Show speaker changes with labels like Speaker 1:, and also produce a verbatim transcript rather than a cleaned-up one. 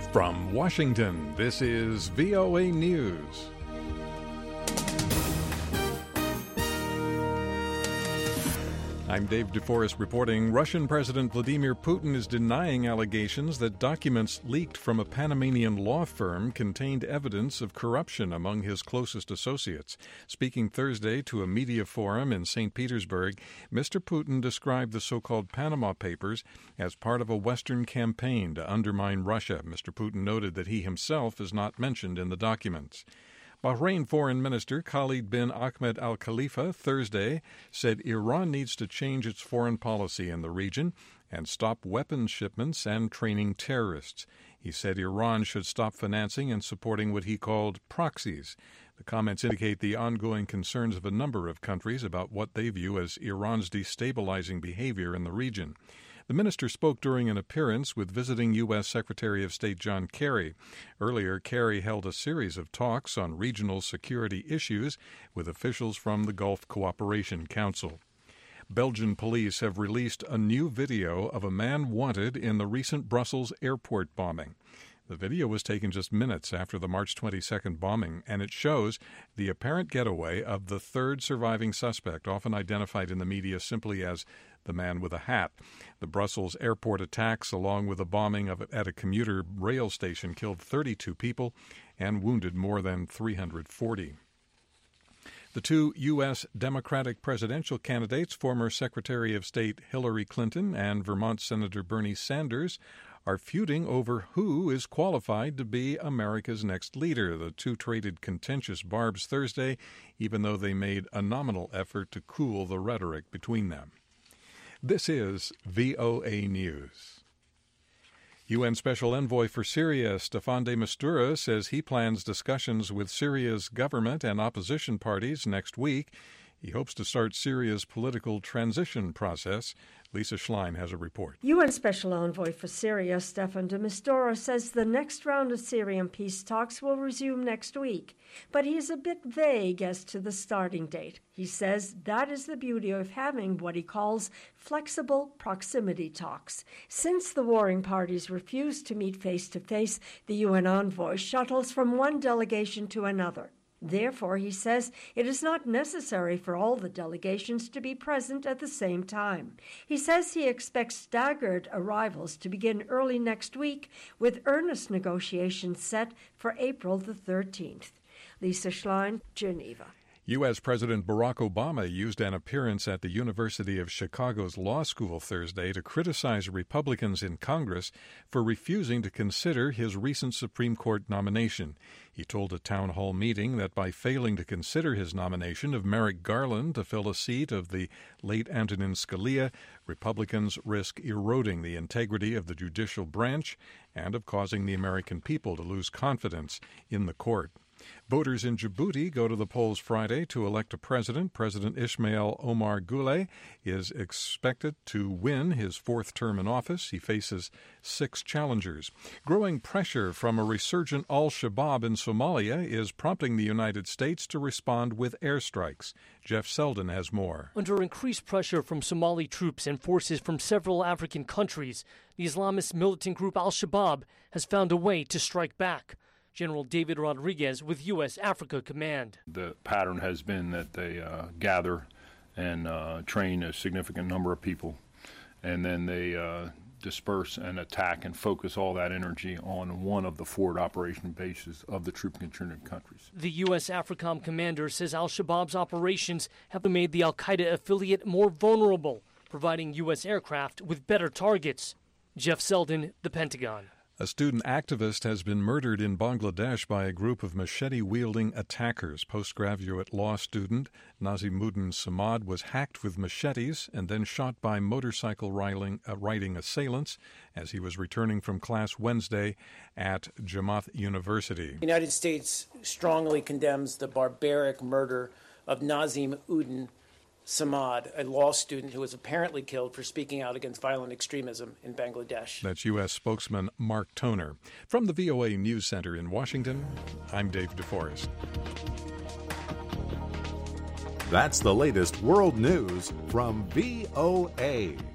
Speaker 1: From Washington, this is V O A News. I'm Dave DeForest reporting. Russian President Vladimir Putin is denying allegations that documents leaked from a Panamanian law firm contained evidence of corruption among his closest associates. Speaking Thursday to a media forum in Saint Petersburg, Mister Putin described the so-called Panama Papers as part of a Western campaign to undermine Russia. Mister Putin noted that he himself is not mentioned in the documents. Bahrain Foreign Minister Khalid bin Ahmed Al Khalifa Thursday said Iran needs to change its foreign policy in the region and stop weapons shipments and training terrorists. He said Iran should stop financing and supporting what he called proxies. The comments indicate the ongoing concerns of a number of countries about what they view as Iran's destabilizing behavior in the region. The minister spoke during an appearance with visiting U S. Secretary of State John Kerry. Earlier, Kerry held a series of talks on regional security issues with officials from the Gulf Cooperation Council. Belgian police have released a new video of a man wanted in the recent Brussels airport bombing. The video was taken just minutes after the March twenty-second bombing, and it shows the apparent getaway of the third surviving suspect, often identified in the media simply as the man with a hat. The Brussels airport attacks, along with the bombing of at a commuter rail station, killed thirty-two people and wounded more than three hundred forty. The two U S. Democratic presidential candidates, former Secretary of State Hillary Clinton and Vermont Senator Bernie Sanders, are feuding over who is qualified to be America's next leader. The two traded contentious barbs Thursday, even though they made a nominal effort to cool the rhetoric between them. This is V O A News. U N Special Envoy for Syria Staffan de Mistura says he plans discussions with Syria's government and opposition parties next week. He hopes to start Syria's political transition process. Lisa Schlein has a report.
Speaker 2: U N Special Envoy for Syria Staffan de Mistura says the next round of Syrian peace talks will resume next week, but he is a bit vague as to the starting date. He says that is the beauty of having what he calls flexible proximity talks. Since the warring parties refuse to meet face-to-face, the U N envoy shuttles from one delegation to another. Therefore, he says, it is not necessary for all the delegations to be present at the same time. He says he expects staggered arrivals to begin early next week, with earnest negotiations set for April the thirteenth. Lisa Schlein, Geneva.
Speaker 1: U S. President Barack Obama used an appearance at the University of Chicago's law school Thursday to criticize Republicans in Congress for refusing to consider his recent Supreme Court nomination. He told a town hall meeting that by failing to consider his nomination of Merrick Garland to fill a seat of the late Antonin Scalia, Republicans risk eroding the integrity of the judicial branch and of causing the American people to lose confidence in the court. Voters in Djibouti go to the polls Friday to elect a president. President Ismail Omar Guelleh is expected to win his fourth term in office. He faces six challengers. Growing pressure from a resurgent al-Shabaab in Somalia is prompting the United States to respond with airstrikes. Jeff Selden has more.
Speaker 3: Under increased pressure from Somali troops and forces from several African countries, the Islamist militant group al-Shabaab has found a way to strike back. General David Rodriguez with U S. Africa Command.
Speaker 4: The pattern has been that they uh, gather and uh, train a significant number of people, and then they uh, disperse and attack and focus all that energy on one of the forward operation bases of the troop-contributing countries.
Speaker 3: The U S. AFRICOM commander says al-Shabaab's operations have made the al-Qaeda affiliate more vulnerable, providing U S aircraft with better targets. Jeff Selden, The Pentagon.
Speaker 1: A student activist has been murdered in Bangladesh by a group of machete-wielding attackers. Postgraduate law student Nazimuddin Samad was hacked with machetes and then shot by motorcycle riding, uh, riding assailants as he was returning from class Wednesday at Jamaat University.
Speaker 5: The United States strongly condemns the barbaric murder of Nazim Uddin Samad, a law student who was apparently killed for speaking out against violent extremism in Bangladesh.
Speaker 1: That's U S spokesman Mark Toner. From the V O A News Center in Washington, I'm Dave DeForest.
Speaker 6: That's the latest world news from V O A.